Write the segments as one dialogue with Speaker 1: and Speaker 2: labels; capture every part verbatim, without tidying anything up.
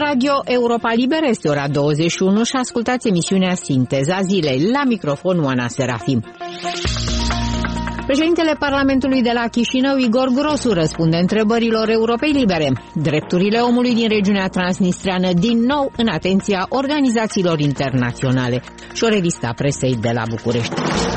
Speaker 1: Radio Europa Liberă este ora douăzeci și unu și ascultați emisiunea Sinteza Zilei. La microfon Oana Serafim. Președintele Parlamentului de la Chișinău, Igor Grosu, răspunde întrebărilor Europei Libere. Drepturile omului din regiunea transnistreană din nou în atenția organizațiilor internaționale. Și o revistă a presei de la București.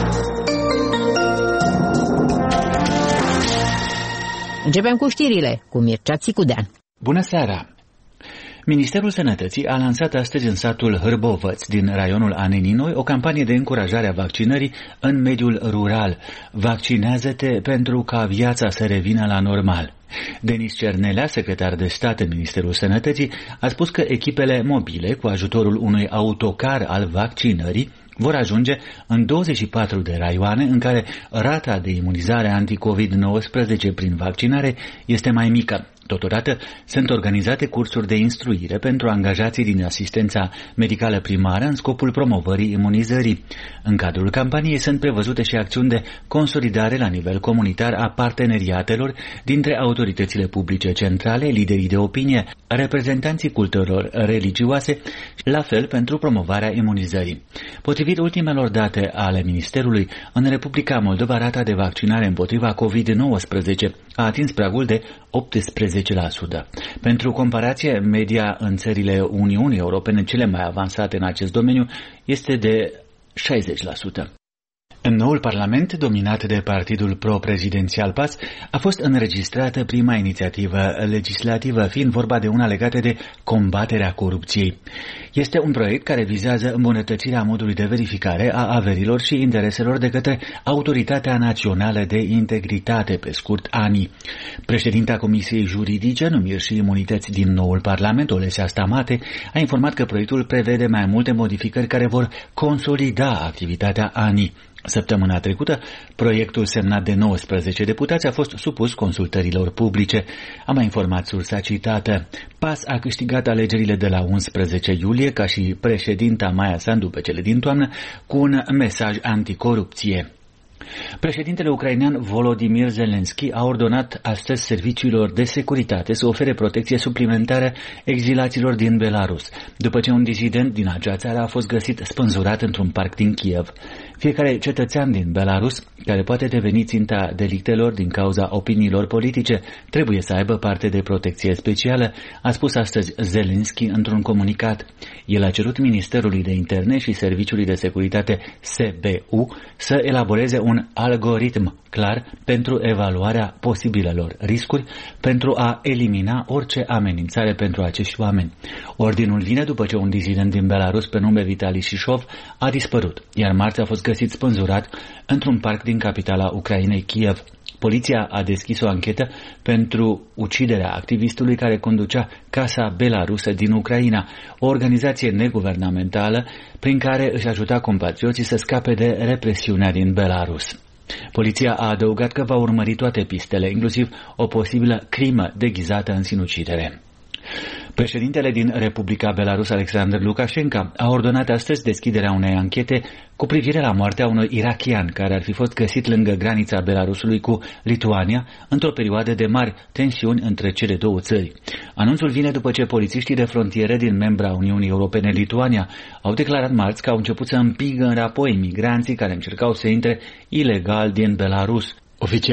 Speaker 1: Începem cu știrile, cu Mircea Țicudean.
Speaker 2: Bună seara! Ministerul Sănătății a lansat astăzi în satul Hârbovăț din raionul Aneninoi o campanie de încurajare a vaccinării în mediul rural. Vaccinează-te pentru ca viața să revină la normal. Denis Cernelea, secretar de stat în Ministerul Sănătății, a spus că echipele mobile, cu ajutorul unui autocar al vaccinării, vor ajunge în douăzeci și patru de raioane în care rata de imunizare anti-covid nouăsprezece prin vaccinare este mai mică. Totodată sunt organizate cursuri de instruire pentru angajații din asistența medicală primară în scopul promovării imunizării. În cadrul campaniei sunt prevăzute și acțiuni de consolidare la nivel comunitar a parteneriatelor dintre autoritățile publice centrale, liderii de opinie, reprezentanții culturilor religioase, la fel pentru promovarea imunizării. Potrivit ultimelor date ale Ministerului, în Republica Moldova rata de vaccinare împotriva covid nouăsprezece a atins pragul de optsprezece la sută. Pentru comparație, media în țările Uniunii Europene cele mai avansate în acest domeniu este de șaizeci la sută. În noul parlament, dominat de partidul pro-prezidențial P A S, a fost înregistrată prima inițiativă legislativă, fiind vorba de una legată de combaterea corupției. Este un proiect care vizează îmbunătățirea modului de verificare a averilor și intereselor de către Autoritatea Națională de Integritate, pe scurt A N I. Președinta Comisiei Juridice, Numiri și Imunități din noul parlament, Olesea Stamate, a informat că proiectul prevede mai multe modificări care vor consolida activitatea A N I. Săptămâna trecută, proiectul semnat de nouăsprezece deputați a fost supus consultărilor publice. A mai informat sursa citată. P A S a câștigat alegerile de la unsprezece iulie ca și președinta Maia Sandu pe cele din toamnă cu un mesaj anticorupție. Președintele ucrainean Volodymyr Zelensky a ordonat astăzi serviciilor de securitate să ofere protecție suplimentară exilaților din Belarus, după ce un dizident din acea țară a fost găsit spânzurat într-un parc din Kiev. Fiecare cetățean din Belarus, care poate deveni ținta delictelor din cauza opiniilor politice, trebuie să aibă parte de protecție specială, a spus astăzi Zelensky într-un comunicat. El a cerut Ministerului de Interne și Serviciului de Securitate S B U să elaboreze un algoritm clar pentru evaluarea posibilelor riscuri pentru a elimina orice amenințare pentru acești oameni. Ordinul vine după ce un dizident din Belarus pe nume Vitali Șișov a dispărut, iar marți a fost găsit spânzurat într-un parc din capitala Ucrainei, Kiev. Poliția a deschis o anchetă pentru uciderea activistului care conducea Casa Belarusă din Ucraina, o organizație neguvernamentală prin care își ajuta compatrioții să scape de represiunea din Belarus. Poliția a adăugat că va urmări toate pistele, inclusiv o posibilă crimă deghizată în sinucidere. Președintele din Republica Belarus, Alexander Lukashenko, a ordonat astăzi deschiderea unei anchete cu privire la moartea unui irakian care ar fi fost găsit lângă granița Belarusului cu Lituania într-o perioadă de mari tensiuni între cele două țări. Anunțul vine după ce polițiștii de frontieră din membra Uniunii Europene, Lituania, au declarat marți că au început să împingă înapoi migranții care încercau să intre ilegal din Belarus. Oficial